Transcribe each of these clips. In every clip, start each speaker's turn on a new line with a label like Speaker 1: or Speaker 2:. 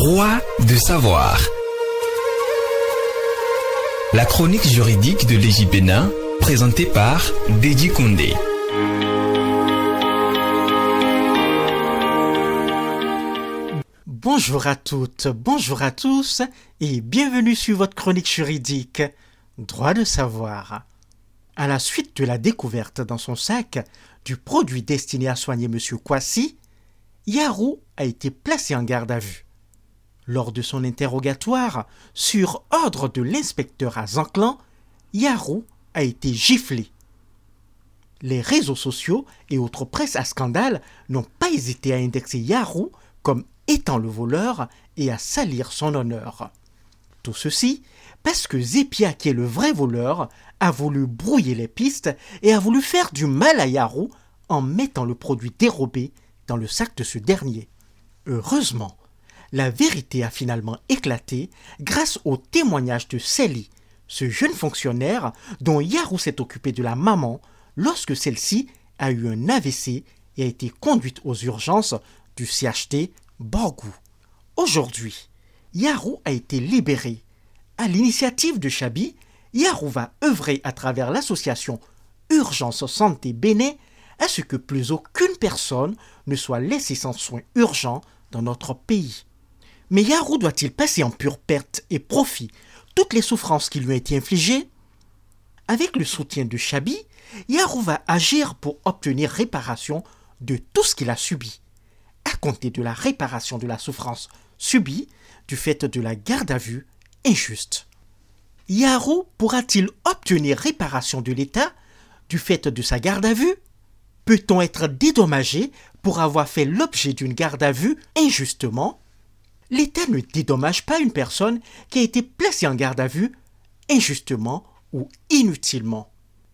Speaker 1: Droit de savoir. La chronique juridique de Légie Bénin, présentée par Dédi Condé.
Speaker 2: Bonjour à toutes, bonjour à tous et bienvenue sur votre chronique juridique Droit de savoir. À la suite de la découverte dans son sac du produit destiné à soigner M. Kwasi, Yarou a été placé en garde à vue. Lors de son interrogatoire, sur ordre de l'inspecteur à Zanclan, Yarou a été giflé. Les réseaux sociaux et autres presses à scandale n'ont pas hésité à indexer Yarou comme étant le voleur et à salir son honneur. Tout ceci parce que Zépia, qui est le vrai voleur, a voulu brouiller les pistes et a voulu faire du mal à Yarou en mettant le produit dérobé dans le sac de ce dernier. Heureusement, la vérité a finalement éclaté grâce au témoignage de Célie, ce jeune fonctionnaire dont Yarou s'est occupé de la maman lorsque celle-ci a eu un AVC et a été conduite aux urgences du CHT Borgou. Aujourd'hui, Yarou a été libéré. À l'initiative de Chabi, Yarou va œuvrer à travers l'association Urgence Santé Bénin à ce que plus aucune personne ne soit laissée sans soins urgents dans notre pays. Mais Yarou doit-il passer en pure perte et profit toutes les souffrances qui lui ont été infligées? Avec le soutien de Chabi, Yarou va agir pour obtenir réparation de tout ce qu'il a subi, à compter de la réparation de la souffrance subie du fait de la garde à vue injuste. Yarou pourra-t-il obtenir réparation de l'État du fait de sa garde à vue? Peut-on être dédommagé pour avoir fait l'objet d'une garde à vue injustement? L'État ne dédommage pas une personne qui a été placée en garde à vue injustement ou inutilement.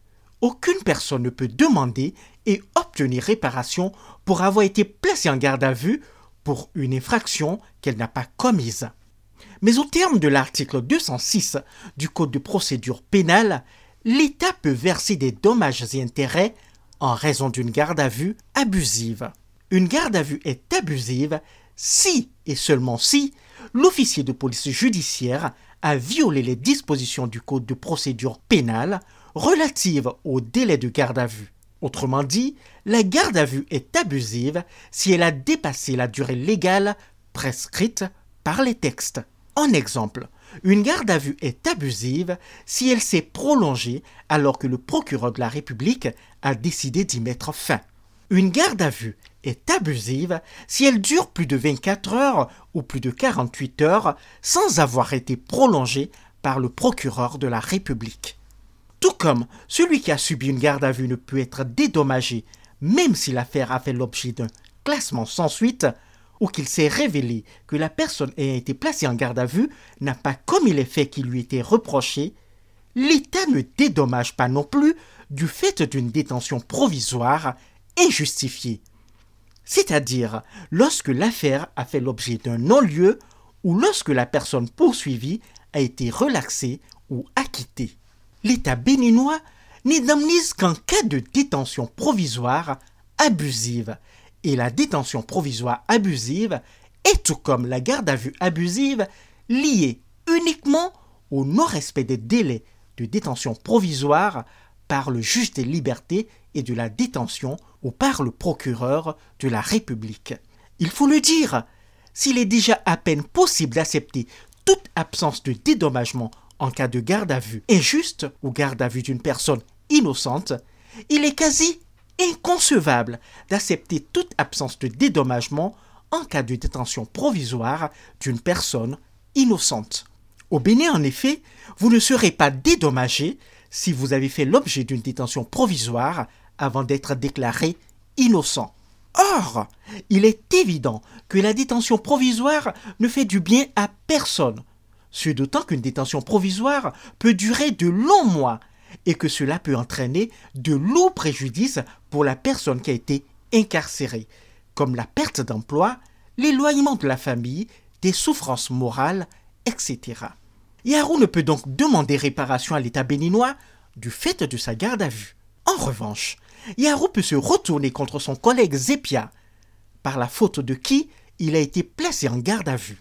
Speaker 2: Aucune personne ne peut demander et obtenir réparation pour avoir été placée en garde à vue pour une infraction qu'elle n'a pas commise. Mais au terme de l'article 206 du Code de procédure pénale, l'État peut verser des dommages et intérêts en raison d'une garde à vue abusive. Une garde à vue est abusive si et seulement si l'officier de police judiciaire a violé les dispositions du Code de procédure pénale relatives au délai de garde à vue. Autrement dit, la garde à vue est abusive si elle a dépassé la durée légale prescrite par les textes. En exemple, une garde à vue est abusive si elle s'est prolongée alors que le procureur de la République a décidé d'y mettre fin. Une garde à vue est abusive si elle dure plus de 24 heures ou plus de 48 heures sans avoir été prolongée par le procureur de la République. Tout comme celui qui a subi une garde à vue ne peut être dédommagé même si l'affaire a fait l'objet d'un classement sans suite ou qu'il s'est révélé que la personne ayant été placée en garde à vue n'a pas commis les faits qui lui étaient reprochés, l'État ne dédommage pas non plus du fait d'une détention provisoire injustifiée. C'est-à-dire lorsque l'affaire a fait l'objet d'un non-lieu ou lorsque la personne poursuivie a été relaxée ou acquittée. L'État béninois n'indemnise qu'en cas de détention provisoire abusive. Et la détention provisoire abusive est, tout comme la garde à vue abusive, liée uniquement au non-respect des délais de détention provisoire par le juge des libertés et de la détention ou par le procureur de la République. Il faut le dire, s'il est déjà à peine possible d'accepter toute absence de dédommagement en cas de garde à vue injuste ou garde à vue d'une personne innocente, il est quasi inconcevable d'accepter toute absence de dédommagement en cas de détention provisoire d'une personne innocente. Au Bénin, en effet, vous ne serez pas dédommagé si vous avez fait l'objet d'une détention provisoire avant d'être déclaré innocent. Or, il est évident que la détention provisoire ne fait du bien à personne, ce d'autant qu'une détention provisoire peut durer de longs mois et que cela peut entraîner de lourds préjudices pour la personne qui a été incarcérée, comme la perte d'emploi, l'éloignement de la famille, des souffrances morales, etc. Yarou ne peut donc demander réparation à l'État béninois du fait de sa garde à vue. En revanche, Yarou peut se retourner contre son collègue Zépia, par la faute de qui il a été placé en garde à vue.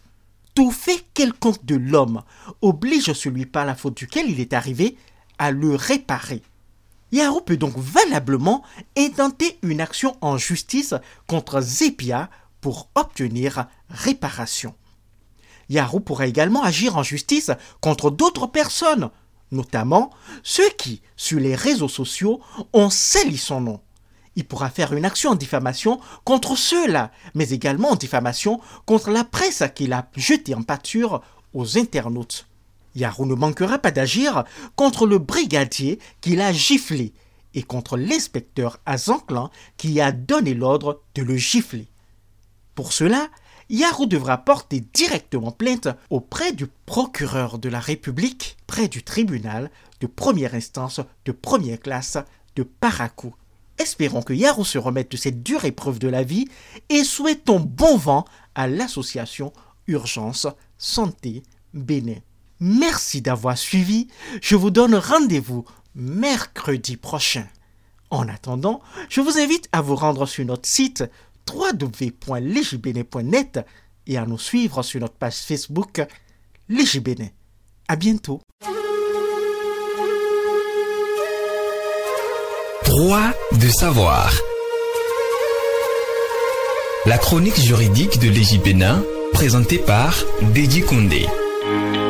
Speaker 2: Tout fait quelconque de l'homme oblige celui par la faute duquel il est arrivé à le réparer. Yahoo peut donc valablement intenter une action en justice contre Zépia pour obtenir réparation. Yahoo pourra également agir en justice contre d'autres personnes, notamment ceux qui, sur les réseaux sociaux, ont sali son nom. Il pourra faire une action en diffamation contre ceux-là, mais également en diffamation contre la presse qu'il a jetée en pâture aux internautes. Yahoo ne manquera pas d'agir contre le brigadier qu'il a giflé et contre l'inspecteur à Zanclan qui a donné l'ordre de le gifler. Pour cela, Yahoo devra porter directement plainte auprès du procureur de la République, près du tribunal de première instance de première classe de Parakou. Espérons que Yahoo se remette de cette dure épreuve de la vie et souhaitons bon vent à l'association Urgence Santé Bénin. Merci d'avoir suivi. Je vous donne rendez-vous mercredi prochain. En attendant, je vous invite à vous rendre sur notre site www.legibene.net et à nous suivre sur notre page Facebook Legibene. À bientôt.
Speaker 1: Droit de savoir. La chronique juridique de Legibene, présentée par Dédi Condé.